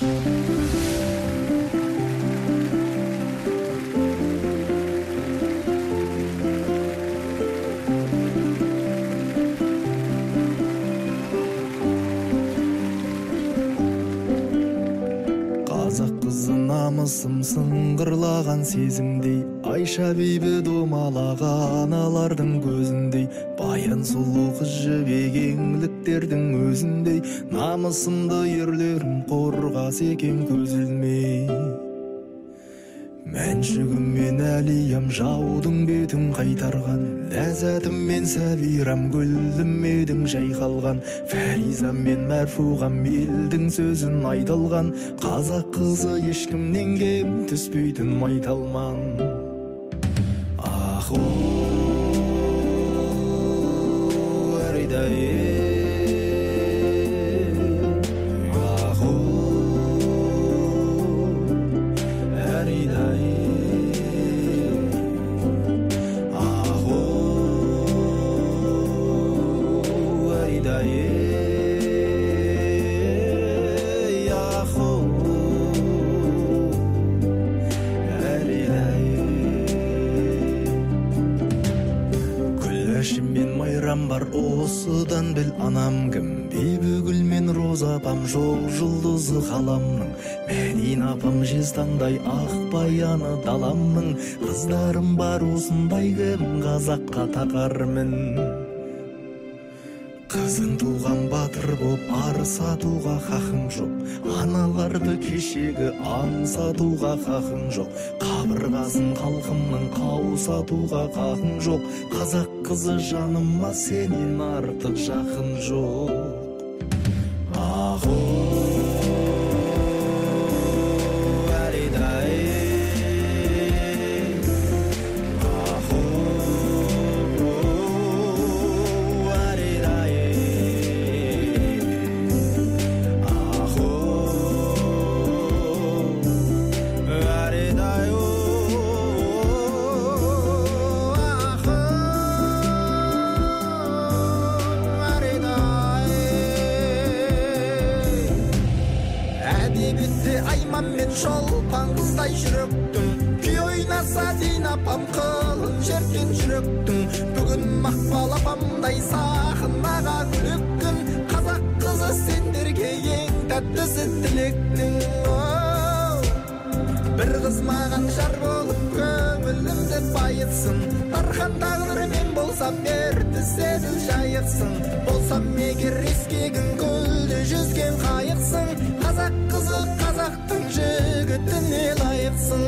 Қазақ қызы намысым сыңғырлаған сезімдей, Айша бейбі домалаған аналардың көзіндей, баян сұлу қыз жібек еңліктердің өзіндей, намысымды ерлерім қорғас екен көз ілмей. Мәншүгім мен әлиям жаудың бетін қайтарған, ләззатым мен сәбирам гүлім едің жайқалған, Фәризам мен Мәрфуғам елдің сөзін айталған, қазақ қызы ешкімнен кем түспейтін майталман. Ах, әридай мен майрам бар, осыдан біл анам кім. Бибігүл мен Роза апам жоқ жұлдызы қаламның, Мәдина апам жезтаңдай ақ баяны даламның, қыздарым бар осындай кім, қазаққа тақармын. Қызың туған батыр боп арыс атуға хақың жоқ, аналарды кешегі аңсатуға хақың жоқ, қабырғасын халқымның қаусатуға хақың жоқ, қазақ қызы жаныма сенен артық жақын жоқ. Айман мен шолпан қыздай жүректің, күй ойнаса Зейнап апам қылын жерген жүректің, бүгін Мақпал апамдай сахнаға күліккін, қазақ қызы сендерге ең тәттісі тілектің. Бір қыз маған жар болып көңілімді байытсын, Тархан тағдырмен болсам ерді сезіл жайықсын, болсам егер ескегін көлде жүзген қайықсын, қазақ қызы қазақтың жігітіне лайықсың.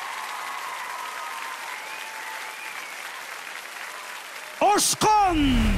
Ошқан!